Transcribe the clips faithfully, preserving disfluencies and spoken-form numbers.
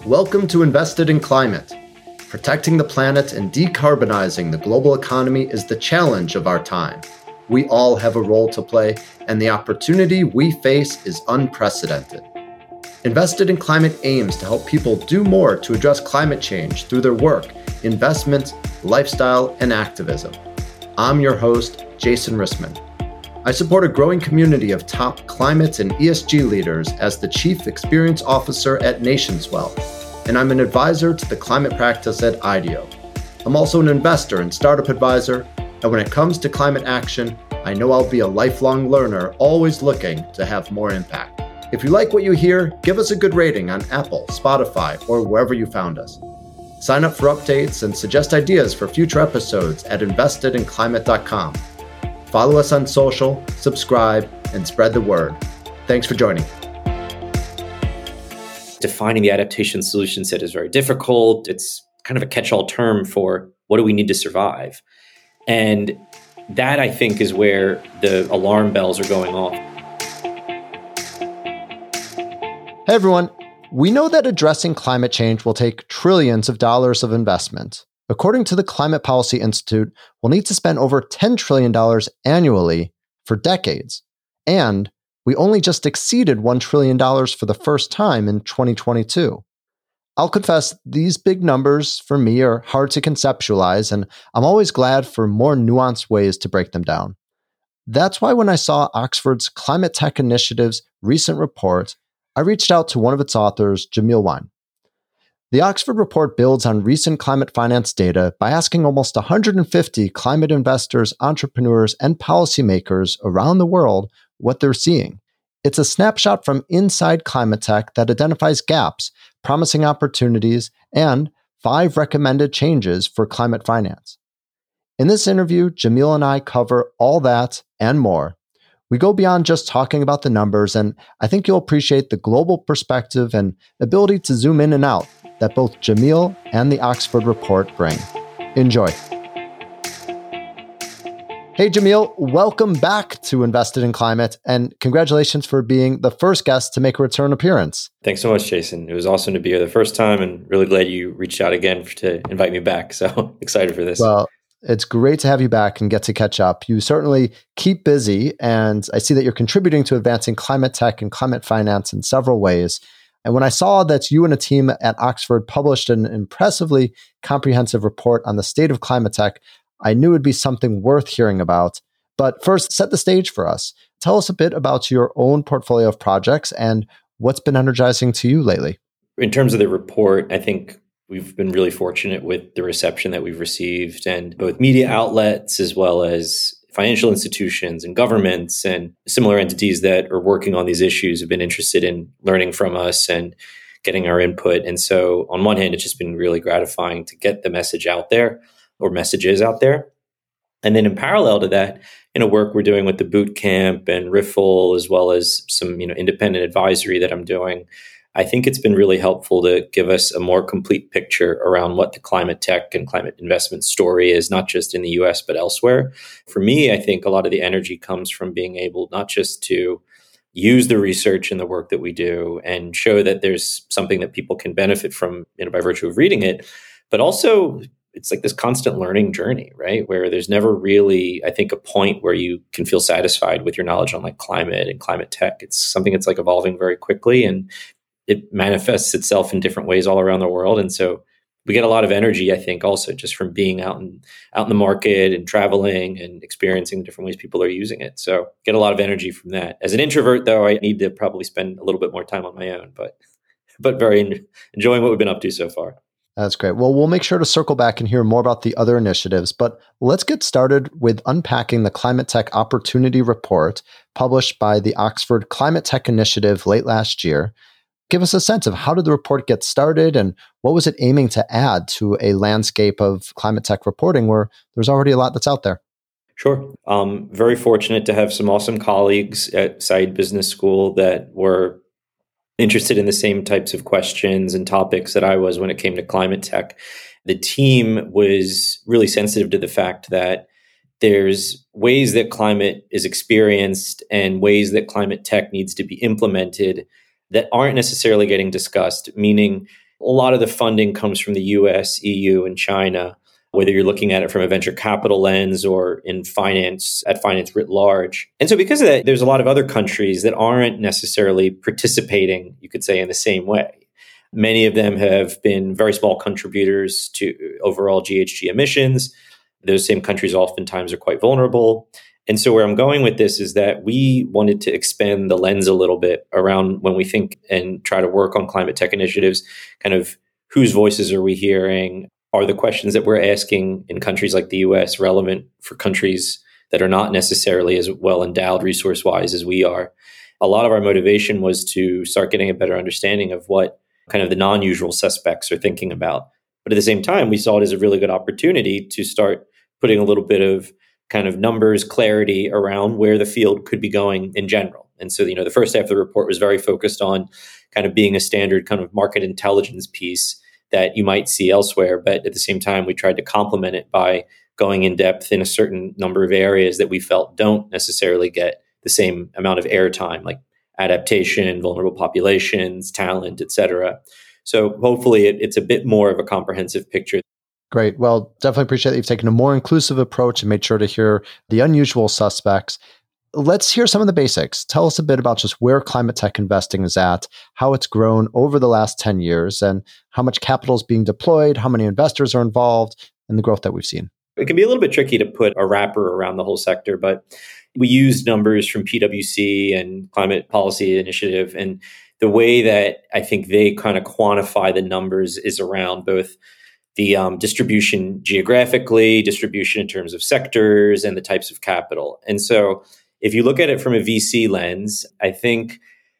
Welcome to Invested in Climate. Protecting the planet and decarbonizing the global economy is the challenge of our time. We all have a role to play, and the opportunity we face is unprecedented. Invested in Climate aims to help people do more to address climate change through their work, investment, lifestyle, and activism. I'm your host, Jason Rissman. I support a growing community of top climate and E S G leaders as the Chief Experience Officer at NationsWell, and I'm an advisor to the climate practice at IDEO. I'm also an investor and startup advisor, and when it comes to climate action, I know I'll be a lifelong learner, always looking to have more impact. If you like what you hear, give us a good rating on Apple, Spotify, or wherever you found us. Sign up for updates and suggest ideas for future episodes at invested in climate dot com. Follow us on social, subscribe, and spread the word. Thanks for joining. Defining the adaptation solution set is very difficult. It's kind of a catch-all term for what do we need to survive? And that, I think, is where the alarm bells are going off. Hey, everyone. We know that addressing climate change will take trillions of dollars of investment. According to the Climate Policy Institute, we'll need to spend over ten trillion dollars annually for decades. And we only just exceeded one trillion dollars for the first time in twenty twenty-two. I'll confess, these big numbers for me are hard to conceptualize, and I'm always glad for more nuanced ways to break them down. That's why when I saw Oxford's Climate Tech Initiative's recent report, I reached out to one of its authors, Jamil Wine. The Oxford report builds on recent climate finance data by asking almost one hundred fifty climate investors, entrepreneurs, and policymakers around the world what they're seeing. It's a snapshot from inside climate tech that identifies gaps, promising opportunities, and five recommended changes for climate finance. In this interview, Jamil and I cover all that and more. We go beyond just talking about the numbers, and I think you'll appreciate the global perspective and ability to zoom in and out that both Jamil and the Oxford report bring. Enjoy. Hey, Jamil, welcome back to Invested in Climate, and congratulations for being the first guest to make a return appearance. Thanks so much, Jason. It was awesome to be here the first time, and really glad you reached out again to invite me back. So excited for this. Well, it's great to have you back and get to catch up. You certainly keep busy, and I see that you're contributing to advancing climate tech and climate finance in several ways. And when I saw that you and a team at Oxford published an impressively comprehensive report on the state of climate tech, I knew it'd be something worth hearing about. But first, set the stage for us. Tell us a bit about your own portfolio of projects and what's been energizing to you lately. In terms of the report, I think we've been really fortunate with the reception that we've received, and both media outlets as well as financial institutions and governments and similar entities that are working on these issues have been interested in learning from us and getting our input. And so on one hand, it's just been really gratifying to get the message out there or messages out there. And then in parallel to that, you know, work we're doing with the boot camp and Riffle, as well as some, you know, independent advisory that I'm doing, I think it's been really helpful to give us a more complete picture around what the climate tech and climate investment story is, not just in the U S, but elsewhere. For me, I think a lot of the energy comes from being able not just to use the research and the work that we do and show that there's something that people can benefit from, you know, by virtue of reading it, but also it's like this constant learning journey, right? Where there's never really, I think, a point where you can feel satisfied with your knowledge on like climate and climate tech. It's something that's like evolving very quickly, and it manifests itself in different ways all around the world. And so we get a lot of energy, I think, also just from being out in, out in the market and traveling and experiencing the different ways people are using it. So get a lot of energy from that. As an introvert, though, I need to probably spend a little bit more time on my own, but but very en- enjoying what we've been up to so far. That's great. Well, we'll make sure to circle back and hear more about the other initiatives, but let's get started with unpacking the Climate Tech Opportunity Report published by the Oxford Climate Tech Initiative late last year. Give us a sense of how did the report get started and what was it aiming to add to a landscape of climate tech reporting where there's already a lot that's out there? Sure. Um, very fortunate to have some awesome colleagues at Said Business School that were interested in the same types of questions and topics that I was when it came to climate tech. The team was really sensitive to the fact that there's ways that climate is experienced and ways that climate tech needs to be implemented that aren't necessarily getting discussed, meaning A lot of the funding comes from the U S, E U, and China, whether you're looking at it from a venture capital lens or in finance, at finance writ large. And so because of that, there's a lot of other countries that aren't necessarily participating, you could say, in the same way. Many of them have been very small contributors to overall G H G emissions. Those same countries oftentimes are quite vulnerable. And so where I'm going with this is that we wanted to expand the lens a little bit around when we think and try to work on climate tech initiatives, kind of whose voices are we hearing? Are the questions that we're asking in countries like the U S relevant for countries that are not necessarily as well endowed resource-wise as we are? A lot of our motivation was to start getting a better understanding of what kind of the non-usual suspects are thinking about. But at the same time, we saw it as a really good opportunity to start putting a little bit of kind of numbers, clarity around where the field could be going in general. And so, you know, the first half of the report was very focused on kind of being a standard kind of market intelligence piece that you might see elsewhere. But at the same time, we tried to complement it by going in depth in a certain number of areas that we felt don't necessarily get the same amount of airtime, like adaptation, vulnerable populations, talent, et cetera. So hopefully it, it's a bit more of a comprehensive picture. Great. Well, definitely appreciate that you've taken a more inclusive approach and made sure to hear the unusual suspects. Let's hear some of the basics. Tell us a bit about just where climate tech investing is at, how it's grown over the last ten years, and how much capital is being deployed, how many investors are involved, and the growth that we've seen. It can be a little bit tricky to put a wrapper around the whole sector, but we use numbers from P W C and Climate Policy Initiative. And the way that I think they kind of quantify the numbers is around both the um, distribution geographically, distribution in terms of sectors, and the types of capital. And so if you look at it from a V C lens, I think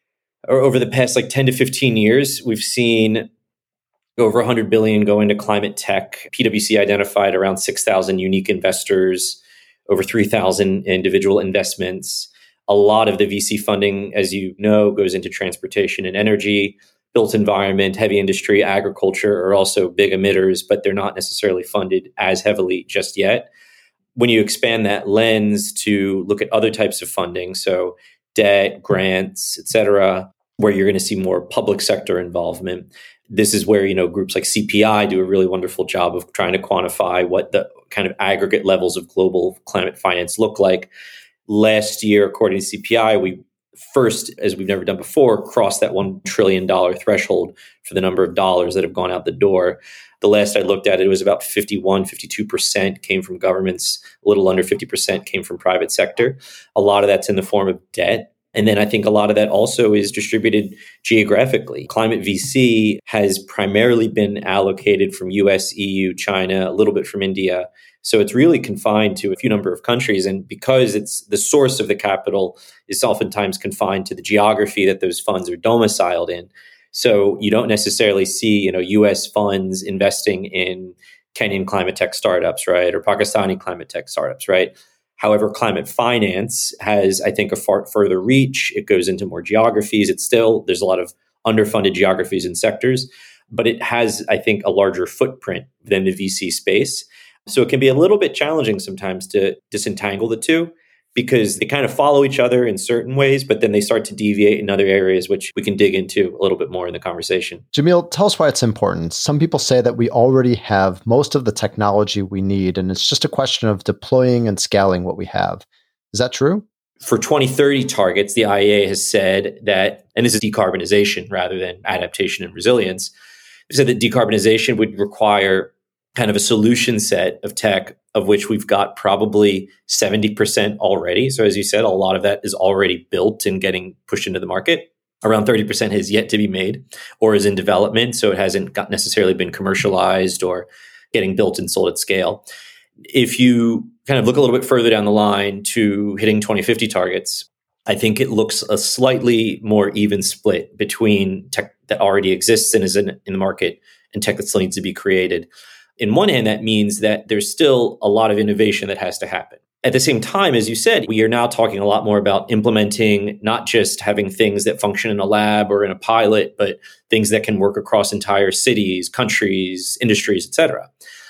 over the past like ten to fifteen years, we've seen over one hundred billion dollars go into climate tech. P W C identified around six thousand unique investors, over three thousand individual investments. A lot of the V C funding, as you know, goes into transportation and energy, built environment, heavy industry, agriculture are also big emitters, but they're not necessarily funded as heavily just yet. When you expand that lens to look at other types of funding, so debt, grants, et cetera, where you're going to see more public sector involvement, this is where, you know, groups like C P I do a really wonderful job of trying to quantify what the kind of aggregate levels of global climate finance look like. Last year, according to C P I, we first, as we've never done before, crossed that one trillion dollars threshold for the number of dollars that have gone out the door. The last I looked at, it was about fifty-one, fifty-two percent came from governments, a little under fifty percent came from private sector. A lot of that's in the form of debt. And then I think a lot of that also is distributed geographically. Climate V C has primarily been allocated from U S, E U, China, a little bit from India. So it's really confined to a few number of countries. And because it's the source of the capital is oftentimes confined to the geography that those funds are domiciled in. So you don't necessarily see, you know, U S funds investing in Kenyan climate tech startups, right? Or Pakistani climate tech startups, right? However, climate finance has, I think, a far further reach. It goes into more geographies. It's still, there's a lot of underfunded geographies and sectors, but it has, I think, a larger footprint than the V C space. So it can be a little bit challenging sometimes to disentangle the two because they kind of follow each other in certain ways, but then they start to deviate in other areas, which we can dig into a little bit more in the conversation. Jamil, tell us why it's important. Some people say that we already have most of the technology we need, and it's just a question of deploying and scaling what we have. Is that true? For twenty thirty targets, the I E A has said that, and this is decarbonization rather than adaptation and resilience, they said that decarbonization would require kind of a solution set of tech of which we've got probably seventy percent already. So as you said, a lot of that is already built and getting pushed into the market. Around thirty percent has yet to be made or is in development. So it hasn't got necessarily been commercialized or getting built and sold at scale. If you kind of look a little bit further down the line to hitting twenty fifty targets, I think it looks a slightly more even split between tech that already exists and is in, in the market and tech that still needs to be created. In one hand, that means that there's still a lot of innovation that has to happen. At the same time, as you said, we are now talking a lot more about implementing, not just having things that function in a lab or in a pilot, but things that can work across entire cities, countries, industries, et cetera.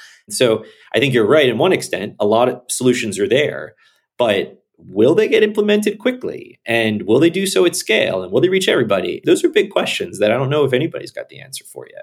So I think you're right in one extent. A lot of solutions are there, but will they get implemented quickly? And will they do so at scale? And will they reach everybody? Those are big questions that I don't know if anybody's got the answer for yet.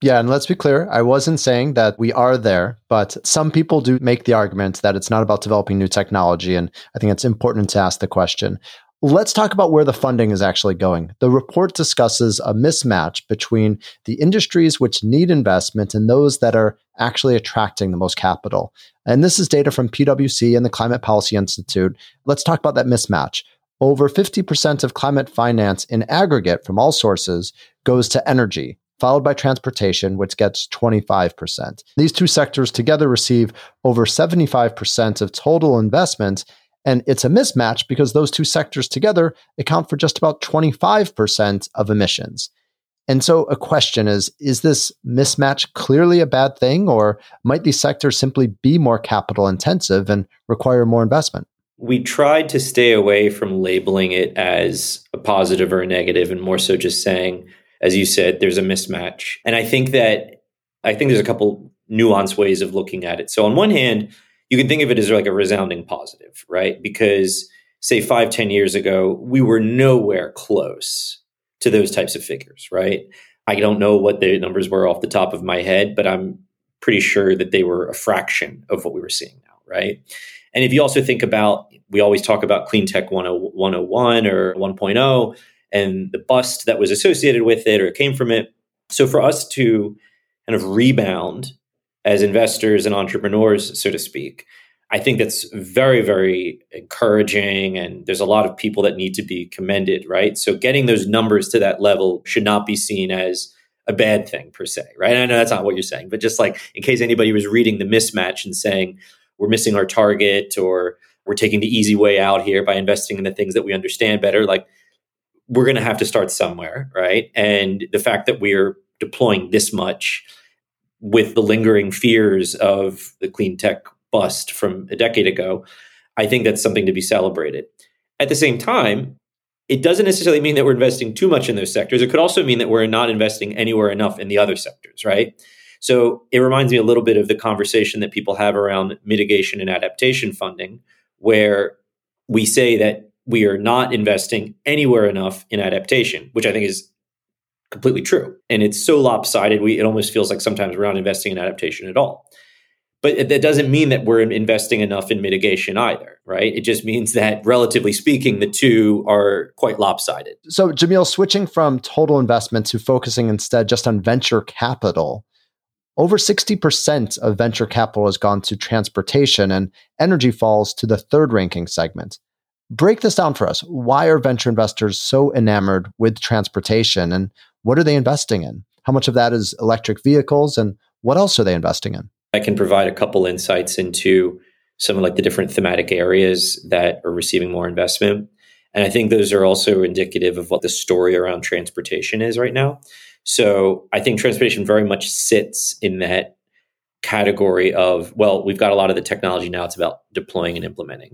Yeah, and let's be clear, I wasn't saying that we are there, but some people do make the argument that it's not about developing new technology, and I think it's important to ask the question. Let's talk about where the funding is actually going. The report discusses a mismatch between the industries which need investment and those that are actually attracting the most capital. And this is data from PwC and the Climate Policy Institute. Let's talk about that mismatch. Over fifty percent of climate finance in aggregate from all sources goes to energy, followed by transportation, which gets twenty-five percent. These two sectors together receive over seventy-five percent of total investment, and it's a mismatch because those two sectors together account for just about twenty-five percent of emissions. And so a question is, is this mismatch clearly a bad thing, or might these sectors simply be more capital intensive and require more investment? We tried to stay away from labeling it as a positive or a negative, and more so just saying, as you said, there's a mismatch. And I think that, I think there's a couple nuanced ways of looking at it. So on one hand, you can think of it as like a resounding positive, right? Because say five, ten years ago, we were nowhere close to those types of figures, right? I don't know what the numbers were off the top of my head, but I'm pretty sure that they were a fraction of what we were seeing now, right? And if you also think about, we always talk about Clean Tech one oh one or one point oh, and the bust that was associated with it or came from it. So for us to kind of rebound as investors and entrepreneurs, so to speak, I think that's very, very encouraging. And there's a lot of people that need to be commended, right? So getting those numbers to that level should not be seen as a bad thing per se, right? I know that's not what you're saying, but just like in case anybody was reading the mismatch and saying, we're missing our target or we're taking the easy way out here by investing in the things that we understand better, like we're going to have to start somewhere, right? And the fact that we're deploying this much with the lingering fears of the clean tech bust from a decade ago, I think that's something to be celebrated. At the same time, it doesn't necessarily mean that we're investing too much in those sectors. It could also mean that we're not investing anywhere enough in the other sectors, right? So it reminds me a little bit of the conversation that people have around mitigation and adaptation funding, where we say that we are not investing anywhere enough in adaptation, which I think is completely true. And it's so lopsided, we, it almost feels like sometimes we're not investing in adaptation at all. But that doesn't mean that we're investing enough in mitigation either, right? It just means that, relatively speaking, the two are quite lopsided. So, Jamil, switching from total investment to focusing instead just on venture capital, over sixty percent of venture capital has gone to transportation, and energy falls to the third ranking segment. Break this down for us. Why are venture investors so enamored with transportation, and what are they investing in? How much of that is electric vehicles, and what else are they investing in? I can provide a couple insights into some of like the different thematic areas that are receiving more investment. And I think those are also indicative of what the story around transportation is right now. So I think transportation very much sits in that category of, well, we've got a lot of the technology now, it's about deploying and implementing.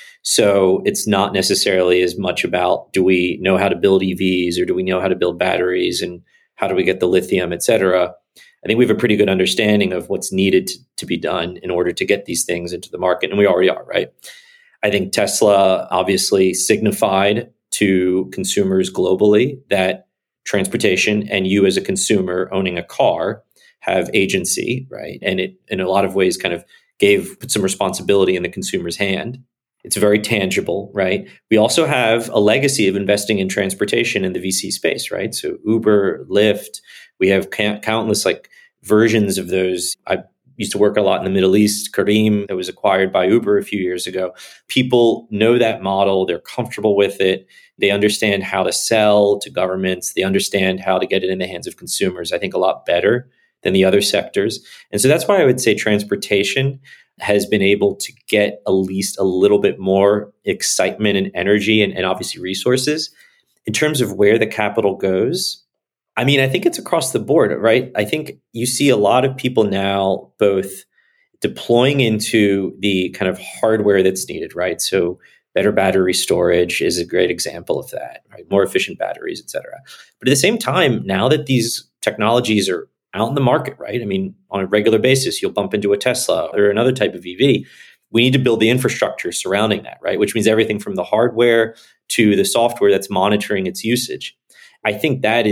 So it's not necessarily as much about, do we know how to build E Vs, or do we know how to build batteries, and how do we get the lithium, et cetera. I think we have a pretty good understanding of what's needed to, to be done in order to get these things into the market. And we already are, right? I think Tesla obviously signified to consumers globally that transportation and you as a consumer owning a car have agency, right? And it, in a lot of ways, kind of gave, put some responsibility in the consumer's hand. It's very tangible, right? We also have a legacy of investing in transportation in the V C space, right? So Uber, Lyft, we have countless like versions of those. I used to work a lot in the Middle East. Careem, that was acquired by Uber a few years ago. People know that model. They're comfortable with it. They understand how to sell to governments. They understand how to get it in the hands of consumers, I think, a lot better than the other sectors. And so that's why I would say transportation has been able to get at least a little bit more excitement and energy and, and obviously resources. In terms of where the capital goes, I mean, I think it's across the board, right? I think you see a lot of people now both deploying into the kind of hardware that's needed, right? So better battery storage is a great example of that, right? More efficient batteries, et cetera. But at the same time, now that these technologies are out in the market, right? I mean, on a regular basis, you'll bump into a Tesla or another type of E V. We need to build the infrastructure surrounding that, right? Which means everything from the hardware to the software that's monitoring its usage. I think that is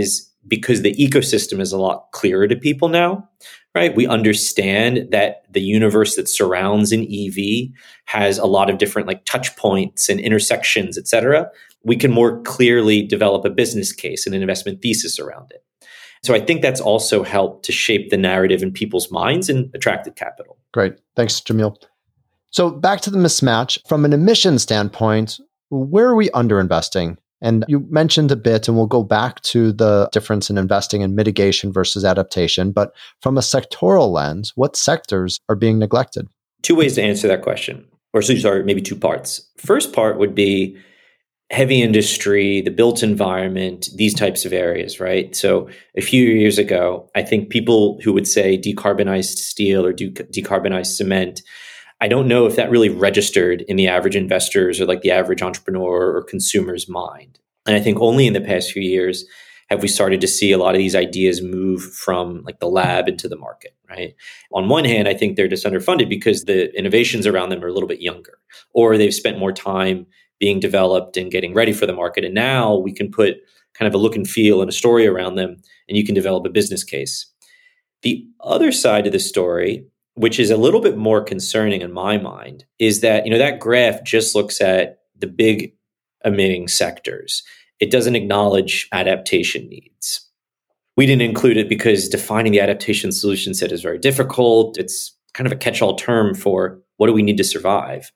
because the ecosystem is a lot clearer to people now, right? We understand that the universe that surrounds an E V has a lot of different like touch points and intersections, et cetera. We can more clearly develop a business case and an investment thesis around it. So I think that's also helped to shape the narrative in people's minds and attracted capital. Great. Thanks, Jamil. So back to the mismatch. From an emission standpoint, where are we underinvesting? And you mentioned a bit, and we'll go back to the difference in investing in mitigation versus adaptation. But from a sectoral lens, what sectors are being neglected? Two ways to answer that question, or sorry, maybe two parts. First part would be heavy industry, the built environment, these types of areas, right? So a few years ago, I think people who would say decarbonized steel or de- decarbonized cement, I don't know if that really registered in the average investor's or like the average entrepreneur or consumer's mind. And I think only in the past few years have we started to see a lot of these ideas move from like the lab into the market, right? On one hand, I think they're just underfunded because the innovations around them are a little bit younger, or they've spent more time being developed and getting ready for the market. And now we can put kind of a look and feel and a story around them, and you can develop a business case. The other side of the story, which is a little bit more concerning in my mind, is that, you know, that graph just looks at the big emitting sectors. It doesn't acknowledge adaptation needs. We didn't include it because defining the adaptation solution set is very difficult. It's kind of a catch-all term for what do we need to survive?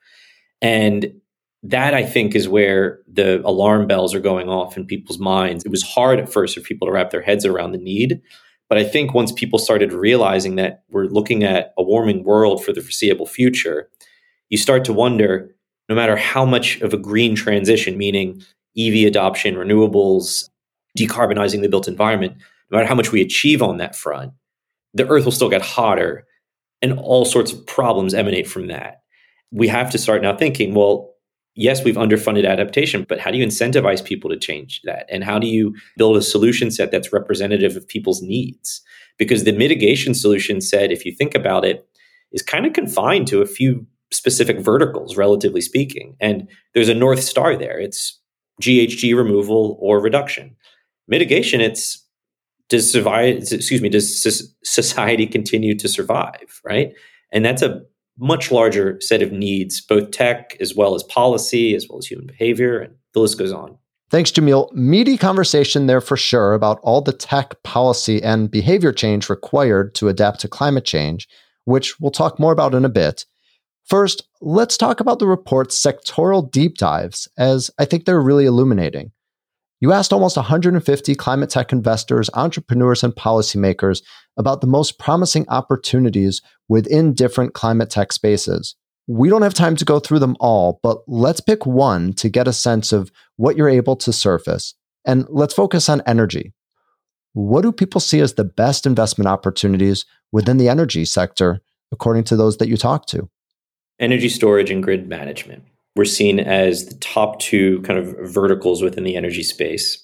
And that, I think, is where the alarm bells are going off in people's minds. It was hard at first for people to wrap their heads around the need. But I think once people started realizing that we're looking at a warming world for the foreseeable future, you start to wonder, no matter how much of a green transition, meaning E V adoption, renewables, decarbonizing the built environment, no matter how much we achieve on that front, the earth will still get hotter and all sorts of problems emanate from that. We have to start now thinking, well, yes, we've underfunded adaptation, but how do you incentivize people to change that? And how do you build a solution set that's representative of people's needs? Because the mitigation solution set, if you think about it, is kind of confined to a few specific verticals, relatively speaking. And there's a North Star there. It's G H G removal or reduction. Mitigation, it's does survive, excuse me, does society continue to survive, right? And that's a much larger set of needs, both tech as well as policy, as well as human behavior, and the list goes on. Thanks, Jamil. Meaty conversation there for sure about all the tech, policy, and behavior change required to adapt to climate change, which we'll talk more about in a bit. First, let's talk about the report's sectoral deep dives, as I think they're really illuminating. You asked almost one hundred fifty climate tech investors, entrepreneurs, and policymakers about the most promising opportunities within different climate tech spaces. We don't have time to go through them all, but let's pick one to get a sense of what you're able to surface. And let's focus on energy. What do people see as the best investment opportunities within the energy sector, according to those that you talk to? Energy storage and grid management were seen as the top two kind of verticals within the energy space.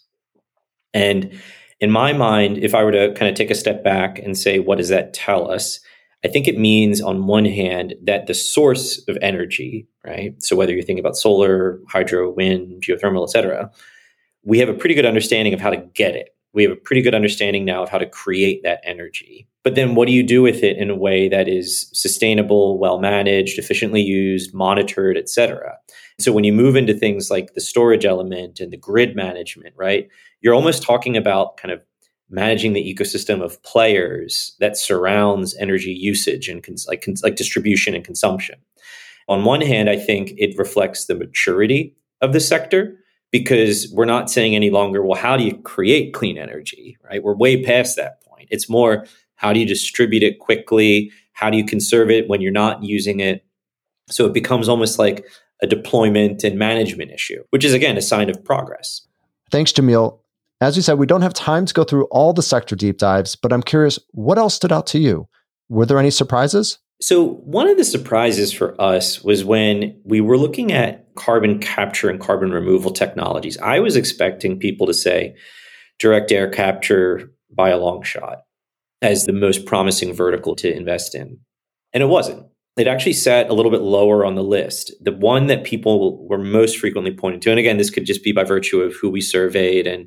And in my mind, if I were to kind of take a step back and say, what does that tell us? I think it means, on one hand, that the source of energy, right? So whether you're thinking about solar, hydro, wind, geothermal, et cetera, we have a pretty good understanding of how to get it. We have a pretty good understanding now of how to create that energy. But then what do you do with it in a way that is sustainable, well-managed, efficiently used, monitored, et cetera? So when you move into things like the storage element and the grid management, right, you're almost talking about kind of managing the ecosystem of players that surrounds energy usage and cons- like, cons- like distribution and consumption. On one hand, I think it reflects the maturity of the sector, because we're not saying any longer, well, how do you create clean energy, right? We're way past that point. It's more, how do you distribute it quickly? How do you conserve it when you're not using it? So it becomes almost like a deployment and management issue, which is, again, a sign of progress. Thanks, Jamil. As you said, we don't have time to go through all the sector deep dives, but I'm curious, what else stood out to you? Were there any surprises? So one of the surprises for us was when we were looking at carbon capture and carbon removal technologies. I was expecting people to say direct air capture by a long shot as the most promising vertical to invest in. And it wasn't. It actually sat a little bit lower on the list. The one that people were most frequently pointing to, and again, this could just be by virtue of who we surveyed and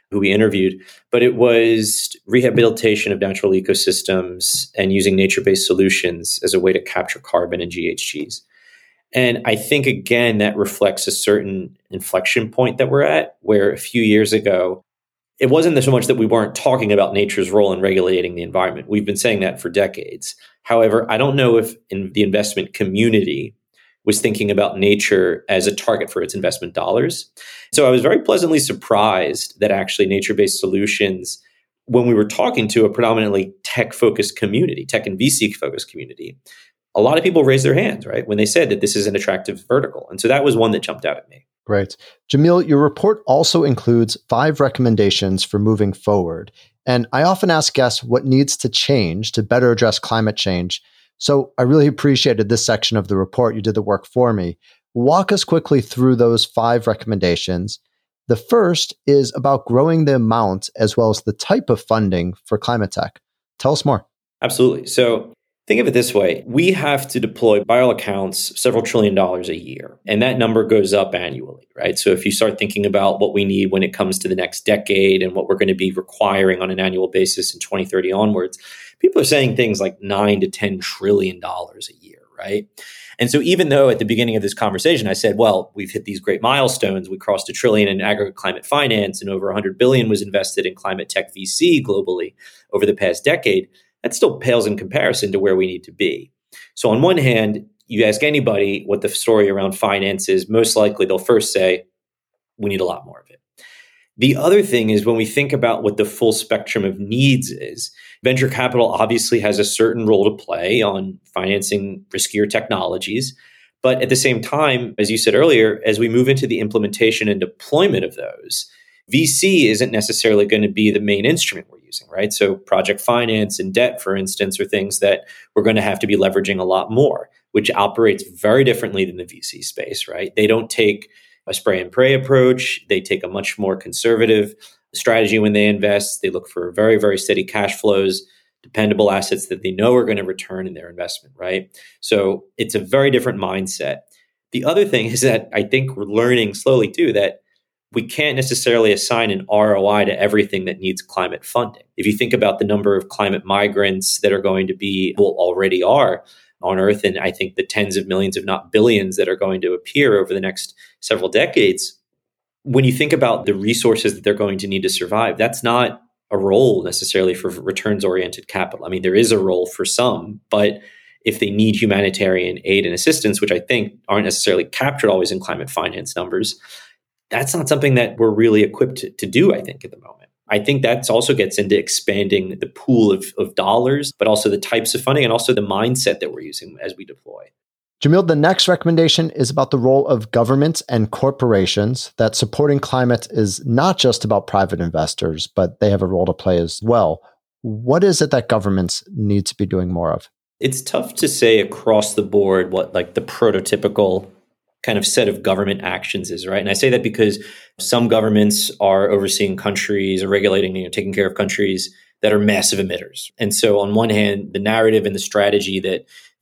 who we interviewed, but it was rehabilitation of natural ecosystems and using nature-based solutions as a way to capture carbon and G H Gs. And I think, again, that reflects a certain inflection point that we're at, where a few years ago, it wasn't so much that we weren't talking about nature's role in regulating the environment. We've been saying that for decades. However, I don't know if in the investment community was thinking about nature as a target for its investment dollars. So I was very pleasantly surprised that actually nature-based solutions, when we were talking to a predominantly tech-focused community, tech and V C-focused community, a lot of people raised their hands, right, when they said that this is an attractive vertical. And so that was one that jumped out at me. Great. Jamil, your report also includes five recommendations for moving forward. And I often ask guests what needs to change to better address climate change. So I really appreciated this section of the report. You did the work for me. Walk us quickly through those five recommendations. The first is about growing the amount as well as the type of funding for climate tech. Tell us more. Absolutely. So think of it this way. We have to deploy, by all accounts, several trillion dollars a year. And that number goes up annually, right? So if you start thinking about what we need when it comes to the next decade and what we're going to be requiring on an annual basis in twenty thirty onwards, people are saying things like nine to ten trillion dollars a year, right? And so even though at the beginning of this conversation, I said, well, we've hit these great milestones. We crossed a trillion in aggregate climate finance and over one hundred billion was invested in climate tech V C globally over the past decade. That still pales in comparison to where we need to be. So on one hand, you ask anybody what the story around finance is, most likely they'll first say, we need a lot more of it. The other thing is when we think about what the full spectrum of needs is, venture capital obviously has a certain role to play on financing riskier technologies. But at the same time, as you said earlier, as we move into the implementation and deployment of those, V C isn't necessarily going to be the main instrument we're using, right? So project finance and debt, for instance, are things that we're going to have to be leveraging a lot more, which operates very differently than the V C space, right? They don't take a spray and pray approach. They take a much more conservative strategy when they invest. They look for very, very steady cash flows, dependable assets that they know are going to return in their investment, right? So it's a very different mindset. The other thing is that I think we're learning slowly too that we can't necessarily assign an R O I to everything that needs climate funding. If you think about the number of climate migrants that are going to be, well, already are on Earth, and I think the tens of millions, if not billions, that are going to appear over the next several decades, when you think about the resources that they're going to need to survive, that's not a role necessarily for returns-oriented capital. I mean, there is a role for some, but if they need humanitarian aid and assistance, which I think aren't necessarily captured always in climate finance numbers, that's not something that we're really equipped to, to do, I think, at the moment. I think that also gets into expanding the pool of, of dollars, but also the types of funding and also the mindset that we're using as we deploy. Jamil, the next recommendation is about the role of governments and corporations, that supporting climate is not just about private investors, but they have a role to play as well. What is it that governments need to be doing more of? It's tough to say across the board what like the prototypical kind of set of government actions is, right? And I say that because some governments are overseeing countries or regulating, you know, taking care of countries that are massive emitters. And so on one hand, the narrative and the strategy that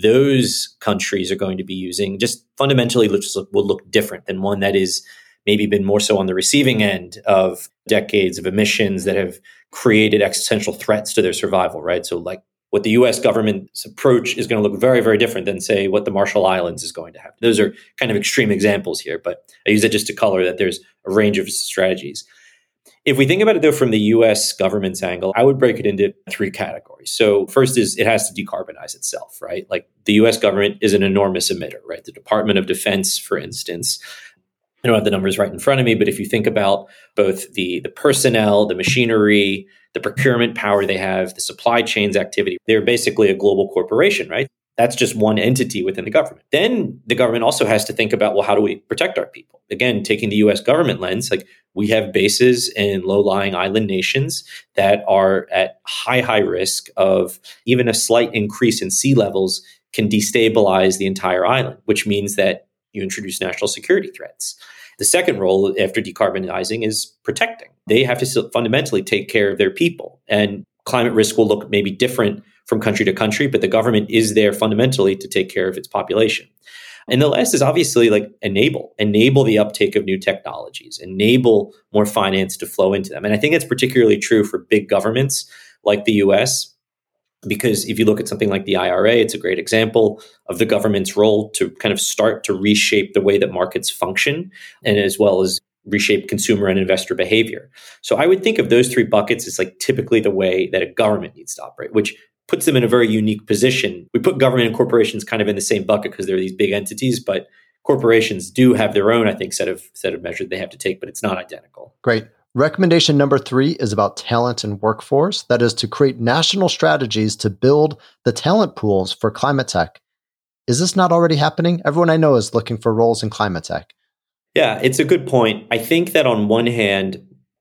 those countries are going to be using just fundamentally looks, will look different than one that is maybe been more so on the receiving end of decades of emissions that have created existential threats to their survival, right? So like what the U S government's approach is going to look very, very different than, say, what the Marshall Islands is going to have. Those are kind of extreme examples here, but I use it just to color that there's a range of strategies. If we think about it, though, from the U S government's angle, I would break it into three categories. So first is it has to decarbonize itself, right? Like the U S government is an enormous emitter, right? The Department of Defense, for instance, I don't have the numbers right in front of me, but if you think about both the, the personnel, the machinery, the procurement power they have, the supply chains activity, they're basically a global corporation, right? That's just one entity within the government. Then the government also has to think about, well, how do we protect our people? Again, taking the U S government lens, like we have bases in low-lying island nations that are at high, high risk of even a slight increase in sea levels can destabilize the entire island, which means that you introduce national security threats. The second role after decarbonizing is protecting. They have to fundamentally take care of their people. And climate risk will look maybe different from country to country, but the government is there fundamentally to take care of its population. And the last is obviously like enable, enable the uptake of new technologies, enable more finance to flow into them. And I think that's particularly true for big governments like the U S, because if you look at something like the I R A, it's a great example of the government's role to kind of start to reshape the way that markets function, and as well as reshape consumer and investor behavior. So I would think of those three buckets as like typically the way that a government needs to operate, which puts them in a very unique position. We put government and corporations kind of in the same bucket because they're these big entities, but corporations do have their own, I think, set of set of measures they have to take, but it's not identical. Great. Recommendation number three is about talent and workforce. That is to create national strategies to build the talent pools for climate tech. Is this not already happening? Everyone I know is looking for roles in climate tech. Yeah, it's a good point. I think that on one hand,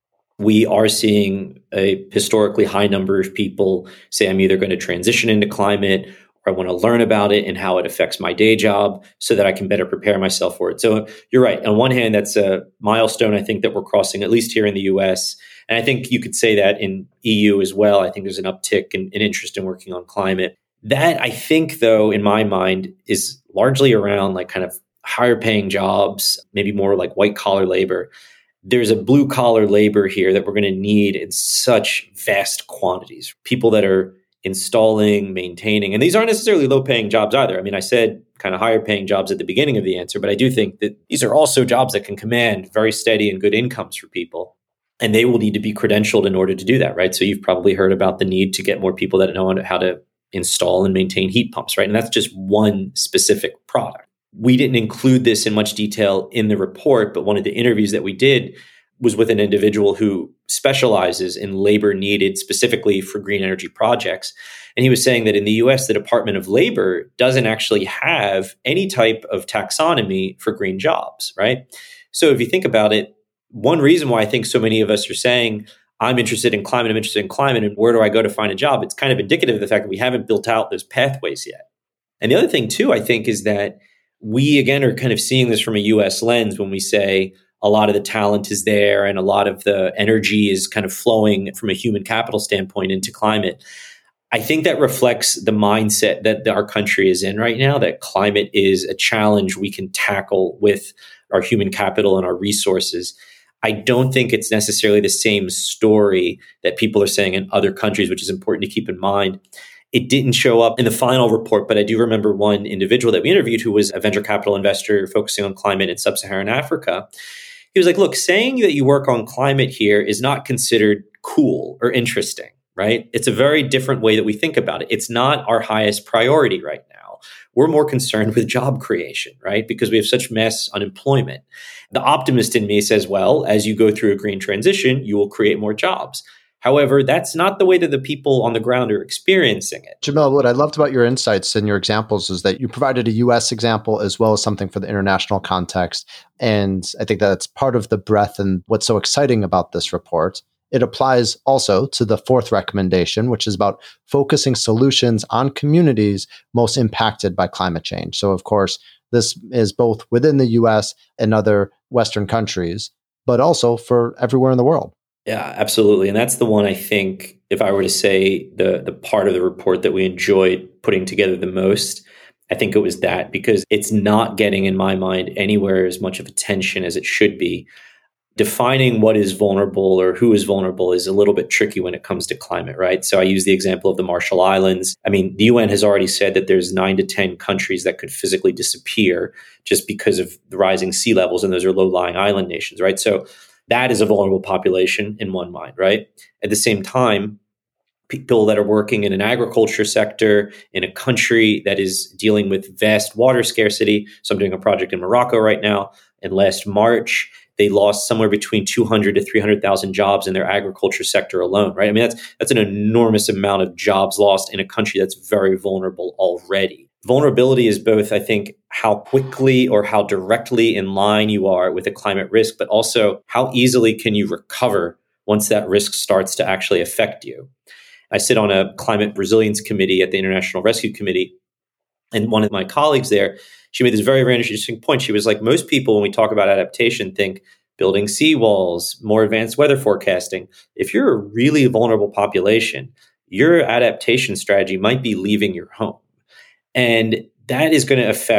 we are seeing a historically high number of people say, I'm either going to transition into climate or I want to learn about it and how it affects my day job so that I can better prepare myself for it. So you're right. On one hand, that's a milestone, I think, that we're crossing, at least here in the U S. And I think you could say that in E U as well. I think there's an uptick in, in interest in working on climate. That, I think, though, in my mind, is largely around like kind of higher paying jobs, maybe more like white collar labor. There's a blue collar labor here that we're going to need in such vast quantities. People that are installing, maintaining, and these aren't necessarily low paying jobs either. I mean, I said kind of higher paying jobs at the beginning of the answer, but I do think that these are also jobs that can command very steady and good incomes for people. And they will need to be credentialed in order to do that, right? So you've probably heard about the need to get more people that know how to install and maintain heat pumps, right? And that's just one specific product. We didn't include this in much detail in the report, but one of the interviews that we did was with an individual who specializes in labor needed specifically for green energy projects. And he was saying that in the U S, the Department of Labor doesn't actually have any type of taxonomy for green jobs, right? So if you think about it, one reason why I think so many of us are saying, I'm interested in climate, I'm interested in climate, and where do I go to find a job? It's kind of indicative of the fact that we haven't built out those pathways yet. And the other thing too, I think, is that we, again, are kind of seeing this from a U S lens when we say a lot of the talent is there and a lot of the energy is kind of flowing from a human capital standpoint into climate. I think that reflects the mindset that our country is in right now, that climate is a challenge we can tackle with our human capital and our resources. I don't think it's necessarily the same story that people are saying in other countries, which is important to keep in mind. It didn't show up in the final report, but I do remember one individual that we interviewed who was a venture capital investor focusing on climate in sub-Saharan Africa. He was like, look, saying that you work on climate here is not considered cool or interesting, right? It's a very different way that we think about it. It's not our highest priority right now. We're more concerned with job creation, right? Because we have such mass unemployment. The optimist in me says, well, as you go through a green transition, you will create more jobs. However, that's not the way that the people on the ground are experiencing it. Jamil, what I loved about your insights and your examples is that you provided a U S example as well as something for the international context. And I think that's part of the breadth and what's so exciting about this report. It applies also to the fourth recommendation, which is about focusing solutions on communities most impacted by climate change. So, of course, this is both within the U S and other Western countries, but also for everywhere in the world. Yeah, absolutely. And that's the one, I think, if I were to say the the part of the report that we enjoyed putting together the most, I think it was that, because it's not getting, in my mind, anywhere as much of attention as it should be. Defining what is vulnerable or who is vulnerable is a little bit tricky when it comes to climate, right? So I use the example of the Marshall Islands. I mean, the U N has already said that there's nine to ten countries that could physically disappear just because of the rising sea levels, and those are low-lying island nations, right? So that is a vulnerable population in one mind, right? At the same time, people that are working in an agriculture sector in a country that is dealing with vast water scarcity. So I'm doing a project in Morocco right now. And last March, they lost somewhere between two hundred to three hundred thousand jobs in their agriculture sector alone, right? I mean, that's that's an enormous amount of jobs lost in a country that's very vulnerable already. Vulnerability is both, I think, how quickly or how directly in line you are with a climate risk, but also how easily can you recover once that risk starts to actually affect you. I sit on a climate resilience committee at the International Rescue Committee, and one of my colleagues there, she made this very, very interesting point. She was like, most people, when we talk about adaptation, think building seawalls, more advanced weather forecasting. If you're a really vulnerable population, your adaptation strategy might be leaving your home. And that is going to affect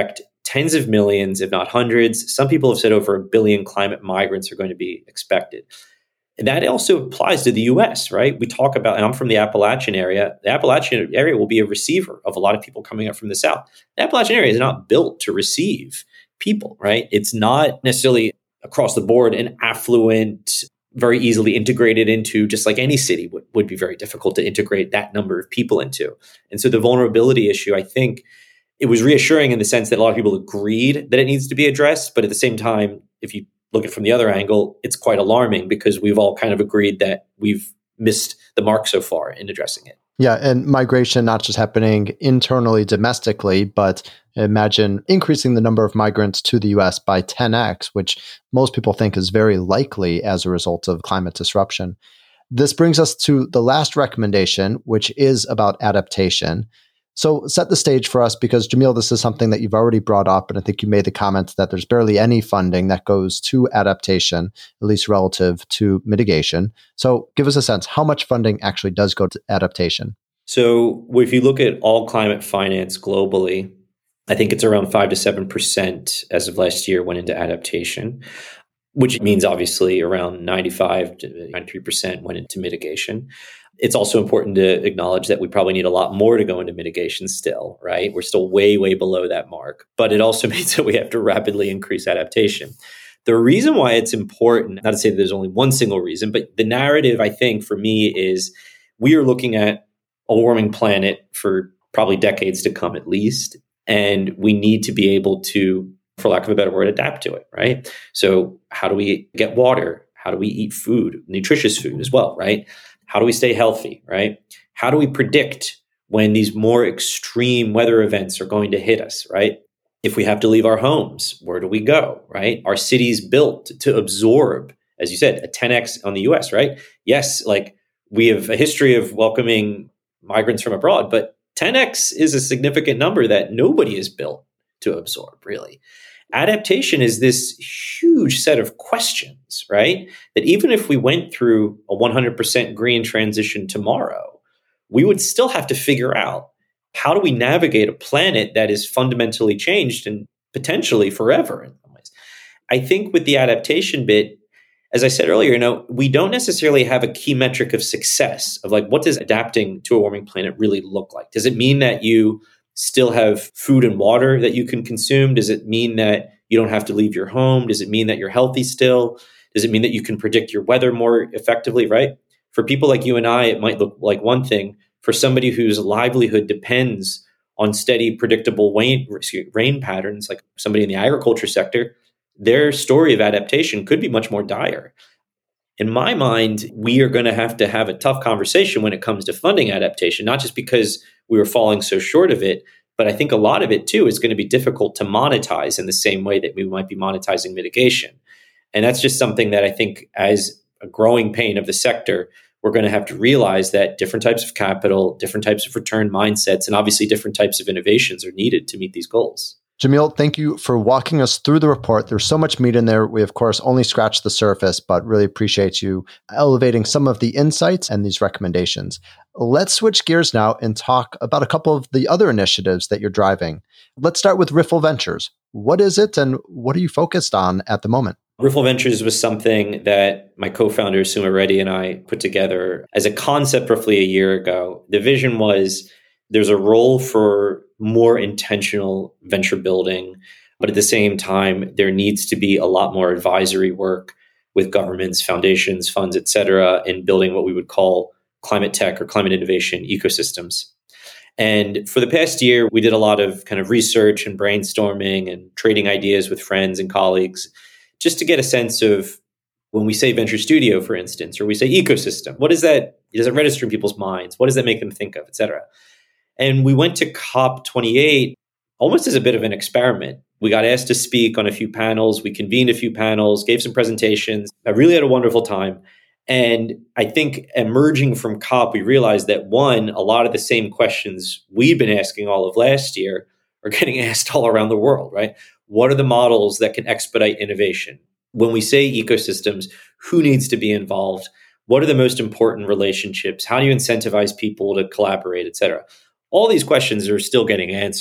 tens of millions, if not hundreds. Some people have said over a billion climate migrants are going to be expected. And that also applies to the U S, right? We talk about, and I'm from the Appalachian area. The Appalachian area will be a receiver of a lot of people coming up from the South. The Appalachian area is not built to receive people, right? It's not necessarily across the board an affluent, very easily integrated into, just like any city would, would be very difficult to integrate that number of people into. And so the vulnerability issue, I think it was reassuring in the sense that a lot of people agreed that it needs to be addressed. But at the same time, if you look at it from the other angle, it's quite alarming because we've all kind of agreed that we've missed the mark so far in addressing it. Yeah, and migration not just happening internally domestically, but imagine increasing the number of migrants to the U S by ten x, which most people think is very likely as a result of climate disruption. This brings us to the last recommendation, which is about adaptation. So set the stage for us, because Jamil, this is something that you've already brought up, and I think you made the comment that there's barely any funding that goes to adaptation, at least relative to mitigation. So give us a sense, how much funding actually does go to adaptation? So if you look at all climate finance globally, I think it's around five to seven percent as of last year went into adaptation, which means obviously around ninety-five to ninety-three percent went into mitigation. It's also important to acknowledge that we probably need a lot more to go into mitigation still, right? We're still way, way below that mark. But it also means that we have to rapidly increase adaptation. The reason why it's important, not to say that there's only one single reason, but the narrative, I think, for me is we are looking at a warming planet for probably decades to come at least. And we need to be able to, for lack of a better word, adapt to it, right? So how do we get water? How do we eat food, nutritious food as well, right? How do we stay healthy, right? How do we predict when these more extreme weather events are going to hit us, right? If we have to leave our homes, where do we go, right? Are cities built to absorb, as you said, a ten x on the U S, right? Yes, like we have a history of welcoming migrants from abroad, but ten x is a significant number that nobody is built to absorb, really. Adaptation is this huge set of questions, right? That even if we went through a one hundred percent green transition tomorrow, we would still have to figure out, how do we navigate a planet that is fundamentally changed and potentially forever in some ways? I think with the adaptation bit, as I said earlier, you know, we don't necessarily have a key metric of success of like, what does adapting to a warming planet really look like? Does it mean that you still have food and water that you can consume? Does it mean that you don't have to leave your home? Does it mean that you're healthy still? Does it mean that you can predict your weather more effectively, right? For people like you and I, it might look like one thing. For somebody whose livelihood depends on steady, predictable rain, rain patterns, like somebody in the agriculture sector, their story of adaptation could be much more dire. In my mind, we are going to have to have a tough conversation when it comes to funding adaptation, not just because we were falling so short of it, but I think a lot of it too is going to be difficult to monetize in the same way that we might be monetizing mitigation. And that's just something that I think, as a growing pain of the sector, we're going to have to realize that different types of capital, different types of return mindsets, and obviously different types of innovations are needed to meet these goals. Jamil, thank you for walking us through the report. There's so much meat in there. We, of course, only scratched the surface, but really appreciate you elevating some of the insights and these recommendations. Let's switch gears now and talk about a couple of the other initiatives that you're driving. Let's start with Riffle Ventures. What is it and what are you focused on at the moment? Riffle Ventures was something that my co-founder, Suma Reddy, and I put together as a concept roughly a year ago. The vision was there's a role for more intentional venture building, but at the same time, there needs to be a lot more advisory work with governments, foundations, funds, et cetera, in building what we would call climate tech or climate innovation ecosystems. And for the past year, we did a lot of kind of research and brainstorming and trading ideas with friends and colleagues, just to get a sense of, when we say venture studio, for instance, or we say ecosystem, what is that? Does it register in people's minds? What does that make them think of, et cetera? And we went to COP twenty-eight almost as a bit of an experiment. We got asked to speak on a few panels. We convened a few panels, gave some presentations. I really had a wonderful time. And I think emerging from COP, we realized that, one, a lot of the same questions we've been asking all of last year are getting asked all around the world, right? What are the models that can expedite innovation? When we say ecosystems, who needs to be involved? What are the most important relationships? How do you incentivize people to collaborate, et cetera? All these questions are still getting answered.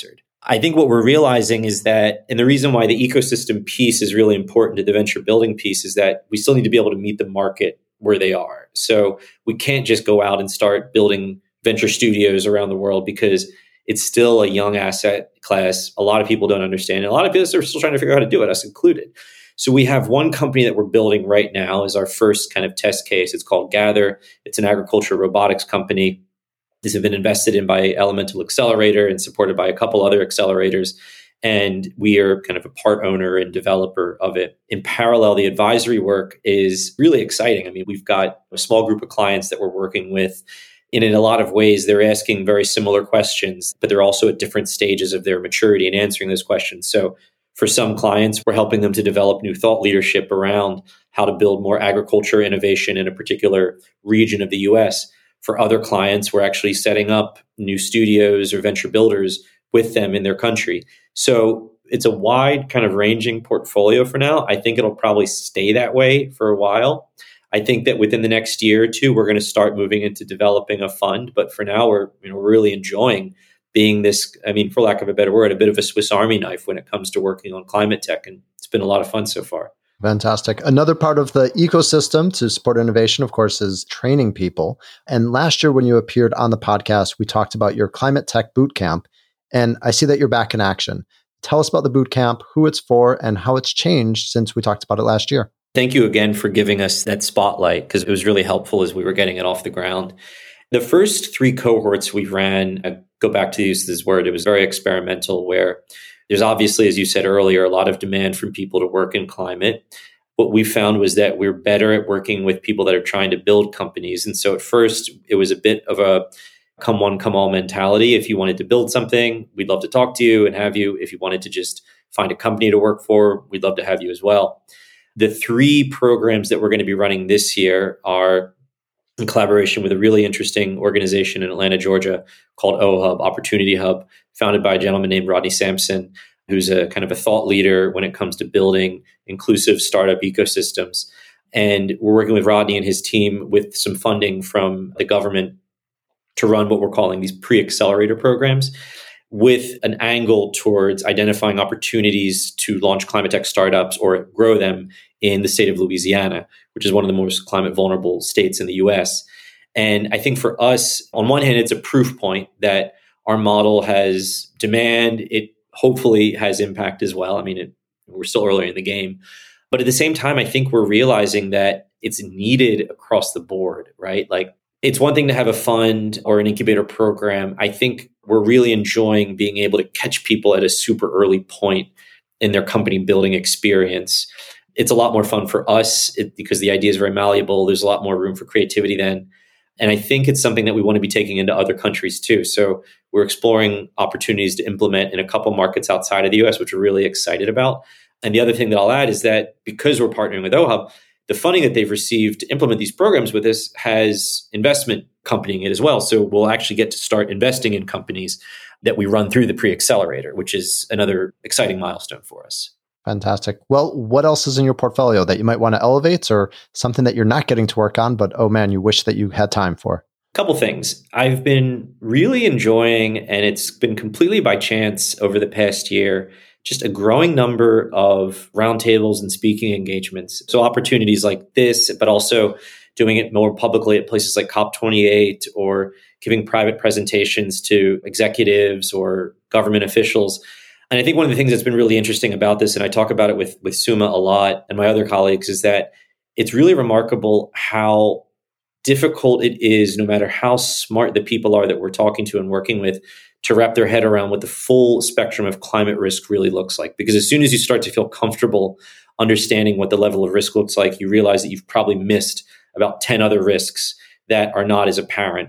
I think what we're realizing is that, and the reason why the ecosystem piece is really important to the venture building piece is that we still need to be able to meet the market where they are. So we can't just go out and start building venture studios around the world because it's still a young asset class. A lot of people don't understand it. A lot of people are still trying to figure out how to do it, us included. So we have one company that we're building right now as our first kind of test case. It's called Gather. It's an agriculture robotics company. This has been invested in by Elemental Accelerator and supported by a couple other accelerators. And we are kind of a part owner and developer of it. In parallel, the advisory work is really exciting. I mean, we've got a small group of clients that we're working with. And in a lot of ways, they're asking very similar questions, but they're also at different stages of their maturity in answering those questions. So for some clients, we're helping them to develop new thought leadership around how to build more agriculture innovation in a particular region of the U S. For other clients, we're actually setting up new studios or venture builders with them in their country. So it's a wide kind of ranging portfolio for now. I think it'll probably stay that way for a while. I think that within the next year or two, we're going to start moving into developing a fund. But for now, we're you know really enjoying being this, I mean, for lack of a better word, a bit of a Swiss Army knife when it comes to working on climate tech. And it's been a lot of fun so far. Fantastic. Another part of the ecosystem to support innovation, of course, is training people. And last year, when you appeared on the podcast, we talked about your climate tech bootcamp. And I see that you're back in action. Tell us about the bootcamp, who it's for, and how it's changed since we talked about it last year. Thank you again for giving us that spotlight because it was really helpful as we were getting it off the ground. The first three cohorts we ran, I go back to use this word, it was very experimental, where there's obviously, as you said earlier, a lot of demand from people to work in climate. What we found was that we're better at working with people that are trying to build companies. And so at first, it was a bit of a come one, come all mentality. If you wanted to build something, we'd love to talk to you and have you. If you wanted to just find a company to work for, we'd love to have you as well. The three programs that we're going to be running this year are in collaboration with a really interesting organization in Atlanta, Georgia called O-Hub, Opportunity Hub, founded by a gentleman named Rodney Sampson, who's a kind of a thought leader when it comes to building inclusive startup ecosystems. And we're working with Rodney and his team with some funding from the government to run what we're calling these pre-accelerator programs with an angle towards identifying opportunities to launch climate tech startups or grow them in the state of Louisiana, which is one of the most climate vulnerable states in the U S. And I think for us, on one hand, it's a proof point that our model has demand. It hopefully has impact as well. I mean, it, we're still early in the game. But at the same time, I think we're realizing that it's needed across the board, right? Like, it's one thing to have a fund or an incubator program. I think we're really enjoying being able to catch people at a super early point in their company building experience. It's a lot more fun for us it, because the idea is very malleable. There's a lot more room for creativity then. And I think it's something that we want to be taking into other countries too. So we're exploring opportunities to implement in a couple markets outside of the U S, which we're really excited about. And the other thing that I'll add is that because we're partnering with O-Hub, the funding that they've received to implement these programs with us has investment accompanying it as well. So we'll actually get to start investing in companies that we run through the pre-accelerator, which is another exciting milestone for us. Fantastic. Well, what else is in your portfolio that you might want to elevate or something that you're not getting to work on, but oh man, you wish that you had time for? A couple things. I've been really enjoying, and it's been completely by chance over the past year, just a growing number of roundtables and speaking engagements. So opportunities like this, but also doing it more publicly at places like COP twenty-eight or giving private presentations to executives or government officials. And I think one of the things that's been really interesting about this, and I talk about it with, with Suma a lot and my other colleagues, is that it's really remarkable how difficult it is, no matter how smart the people are that we're talking to and working with, to wrap their head around what the full spectrum of climate risk really looks like. Because as soon as you start to feel comfortable understanding what the level of risk looks like, you realize that you've probably missed about ten other risks that are not as apparent.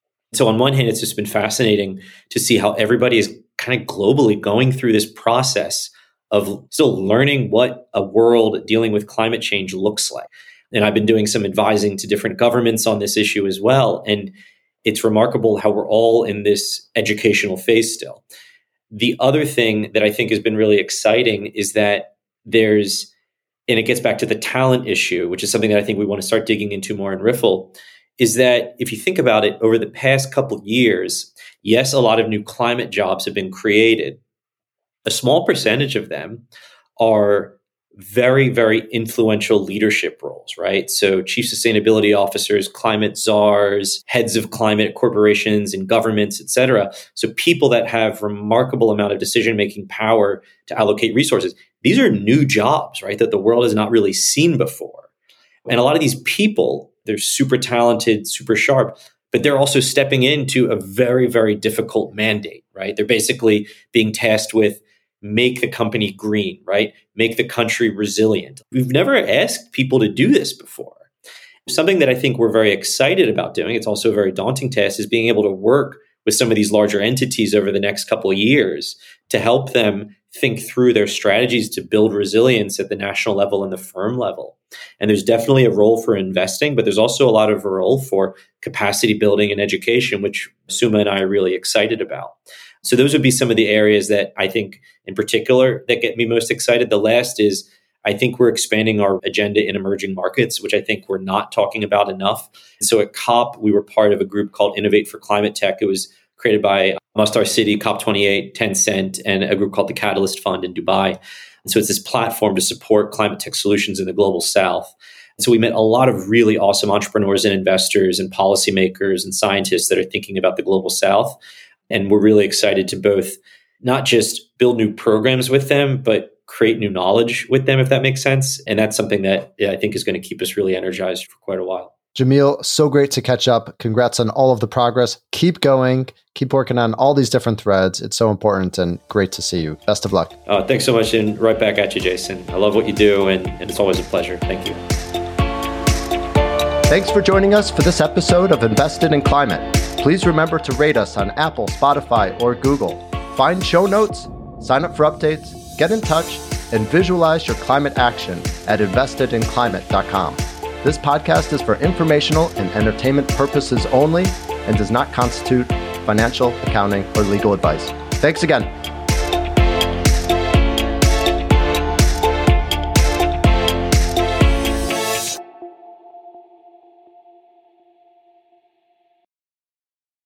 So on one hand, it's just been fascinating to see how everybody is kind of globally going through this process of still learning what a world dealing with climate change looks like. And I've been doing some advising to different governments on this issue as well. And it's remarkable how we're all in this educational phase still. The other thing that I think has been really exciting is that there's, and it gets back to the talent issue, which is something that I think we want to start digging into more in Riffle, is that if you think about it, over the past couple of years, yes, a lot of new climate jobs have been created, a small percentage of them are very, very influential leadership roles, right? So chief sustainability officers, climate czars, heads of climate corporations and governments, et cetera. So people that have remarkable amount of decision-making power to allocate resources. These are new jobs, right? That the world has not really seen before. And a lot of these people, they're super talented, super sharp, but they're also stepping into a very, very difficult mandate, right? They're basically being tasked with make the company green, right? Make the country resilient. We've never asked people to do this before. Something that I think we're very excited about doing, it's also a very daunting task, is being able to work with some of these larger entities over the next couple of years to help them think through their strategies to build resilience at the national level and the firm level. And there's definitely a role for investing, but there's also a lot of a role for capacity building and education, which Suma and I are really excited about. So those would be some of the areas that I think in particular that get me most excited. The last is I think we're expanding our agenda in emerging markets, which I think we're not talking about enough. So at COP, we were part of a group called Innovate for Climate Tech. It was created by Masdar City, COP twenty-eight, Tencent, and a group called the Catalyst Fund in Dubai. And so it's this platform to support climate tech solutions in the global south. And so we met a lot of really awesome entrepreneurs and investors and policymakers and scientists that are thinking about the global south. And we're really excited to both not just build new programs with them, but create new knowledge with them, if that makes sense. And that's something that yeah, I think is going to keep us really energized for quite a while. Jamil, so great to catch up. Congrats on all of the progress. Keep going. Keep working on all these different threads. It's so important and great to see you. Best of luck. Uh, thanks so much. And right back at you, Jason. I love what you do, and, and it's always a pleasure. Thank you. Thanks for joining us for this episode of Invested in Climate. Please remember to rate us on Apple, Spotify, or Google. Find show notes, sign up for updates, get in touch, and visualize your climate action at invested in climate dot com. This podcast is for informational and entertainment purposes only and does not constitute financial, accounting, or legal advice. Thanks again.